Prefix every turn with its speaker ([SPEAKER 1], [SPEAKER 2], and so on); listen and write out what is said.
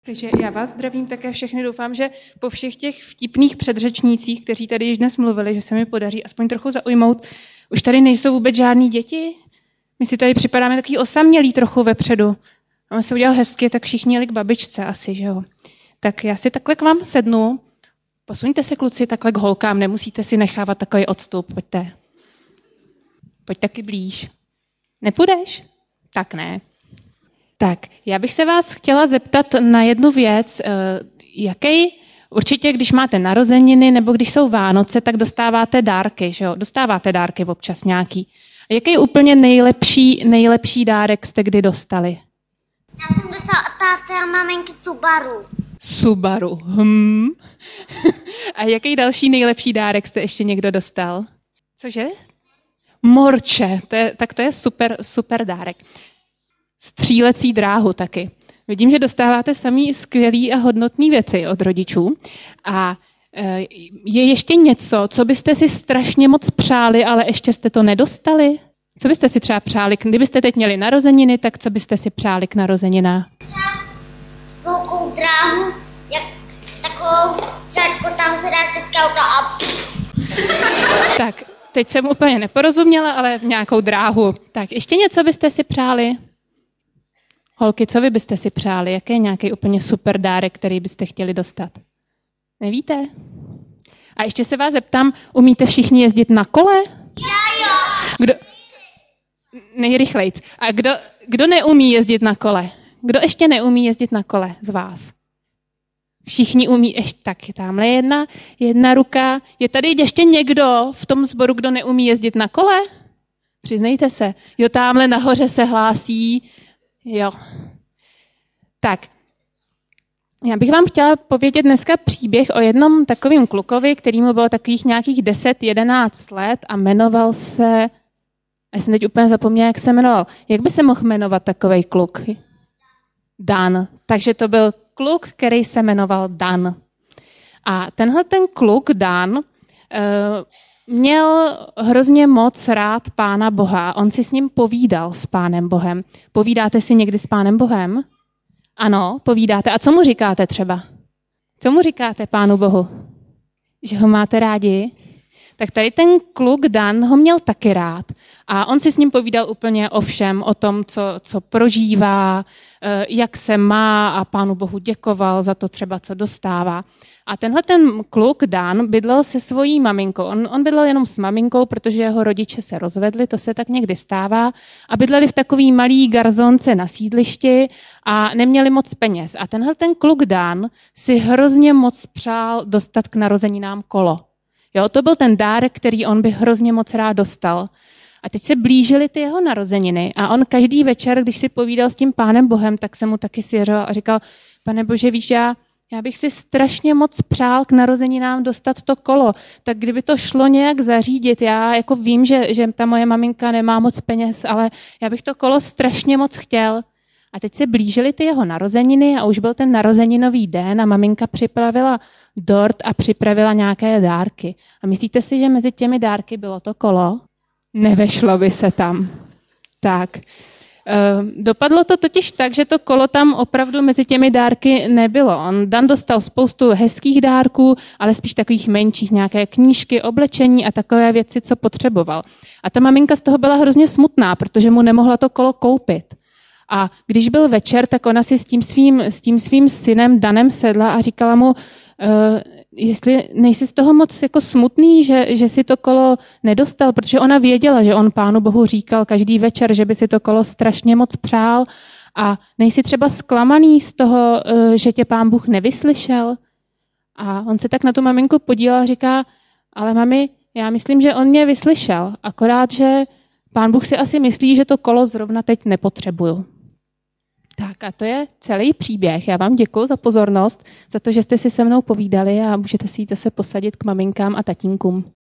[SPEAKER 1] Takže já vás zdravím také všechny. Doufám, že po všech těch vtipných předřečnících, kteří tady již dnes mluvili, že se mi podaří aspoň trochu zaujmout, už tady nejsou vůbec žádný děti. My si tady připadáme takový osamělý trochu vepředu. A on se udělal hezky, tak všichni jeli k babičce asi, že jo. Tak já si takhle k vám sednu. Posuňte se, kluci, takhle k holkám, nemusíte si nechávat takový odstup. Pojďte. Pojď taky blíž. Nepůjdeš? Tak ne. Tak, já bych se vás chtěla zeptat na jednu věc. Určitě, když máte narozeniny nebo když jsou Vánoce, tak dostáváte dárky, že jo? Dostáváte dárky občas nějaký. A jaký úplně nejlepší dárek jste kdy dostali?
[SPEAKER 2] Já jsem dostala od táty a maminky Subaru.
[SPEAKER 1] Subaru. A jaký další nejlepší dárek jste ještě někdo dostal? Cože? Morče. To je super dárek. Střílecí dráhu taky. Vidím, že dostáváte samý skvělý a hodnotný věci od rodičů. A je ještě něco, co byste si strašně moc přáli, ale ještě jste to nedostali? Co byste si třeba přáli, kdybyste teď měli narozeniny, tak co byste si přáli k narozeninám?
[SPEAKER 2] Velkou dráhu, jak takovou střáčku, tam se dá teďka udělat.
[SPEAKER 1] Tak, teď jsem úplně neporozuměla, ale nějakou dráhu. Tak, ještě něco byste si přáli? Holky, co vy byste si přáli? Jaký je nějaký úplně super dárek, který byste chtěli dostat? Nevíte? A ještě se vás zeptám, umíte všichni jezdit na kole?
[SPEAKER 2] Já jo.
[SPEAKER 1] Nejrychlejc. A kdo neumí jezdit na kole? Kdo ještě neumí jezdit na kole z vás? Všichni umí, tak tamhle jedna ruka. Je tady ještě někdo v tom sboru, kdo neumí jezdit na kole? Přiznejte se. Jo, tamhle nahoře se hlásí. Jo. Tak, já bych vám chtěla povědět dneska příběh o jednom takovým klukovi, kterýmu bylo takových nějakých 10-11 let a jmenoval se, já jsem teď úplně zapomněla, jak se jmenoval. Jak by se mohl jmenovat takovej kluk? Dan. Takže to byl kluk, který se jmenoval Dan. A tenhle ten kluk, Dan, měl hrozně moc rád Pána Boha. On si s ním povídal s Pánem Bohem. Povídáte si někdy s Pánem Bohem? Ano, povídáte. A co mu říkáte třeba? Co mu říkáte Pánu Bohu? Že ho máte rádi? Tak tady ten kluk Dan ho měl taky rád. A on si s ním povídal úplně o všem, o tom, co prožívá, jak se má a Pánu Bohu děkoval za to třeba, co dostává. A tenhle ten kluk Dan bydlel se svojí maminkou. On bydlel jenom s maminkou, protože jeho rodiče se rozvedli, to se tak někdy stává. A bydleli v takový malý garzonce na sídlišti a neměli moc peněz. A tenhle ten kluk Dan si hrozně moc přál dostat k narozeninám kolo. Jo, to byl ten dárek, který on by hrozně moc rád dostal. A teď se blížily ty jeho narozeniny a on každý večer, když si povídal s tím Pánem Bohem, tak se mu taky svěřoval a říkal, Pane Bože, víš, já bych si strašně moc přál k narozeninám dostat to kolo, tak kdyby to šlo nějak zařídit, já jako vím, že ta moje maminka nemá moc peněz, ale já bych to kolo strašně moc chtěl. A teď se blížily ty jeho narozeniny a už byl ten narozeninový den a maminka připravila dort a připravila nějaké dárky. A myslíte si, že mezi těmi dárky bylo to kolo? Nevešlo by se tam. Tak. Dopadlo to totiž tak, že to kolo tam opravdu mezi těmi dárky nebylo. Dan dostal spoustu hezkých dárků, ale spíš takových menších, nějaké knížky, oblečení a takové věci, co potřeboval. A ta maminka z toho byla hrozně smutná, protože mu nemohla to kolo koupit. A když byl večer, tak ona si s tím svým synem Danem sedla a říkala mu, jestli nejsi z toho moc jako smutný, že si to kolo nedostal, protože ona věděla, že on Pánu Bohu říkal každý večer, že by si to kolo strašně moc přál a nejsi třeba zklamaný z toho, že tě Pán Bůh nevyslyšel. A on se tak na tu maminku podíval a říká, ale mami, já myslím, že on mě vyslyšel, akorát, že Pán Bůh si asi myslí, že to kolo zrovna teď nepotřebuju. Tak a to je celý příběh. Já vám děkuji za pozornost, za to, že jste si se mnou povídali a můžete si jít zase posadit k maminkám a tatínkům.